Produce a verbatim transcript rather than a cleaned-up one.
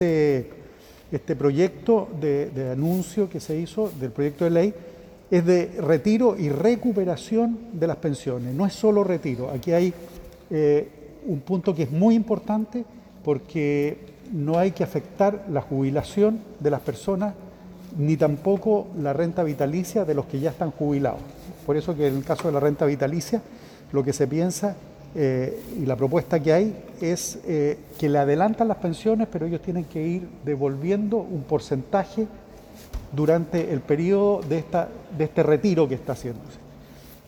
Este, este proyecto de, de anuncio que se hizo del proyecto de ley es de retiro y recuperación de las pensiones. No es solo retiro, aquí hay eh, un punto que es muy importante porque no hay que afectar la jubilación de las personas ni tampoco la renta vitalicia de los que ya están jubilados. Por eso que en el caso de la renta vitalicia lo que se piensa eh, y la propuesta que hay es eh, que le adelantan las pensiones, pero ellos tienen que ir devolviendo un porcentaje durante el periodo de, esta, de este retiro que está haciéndose.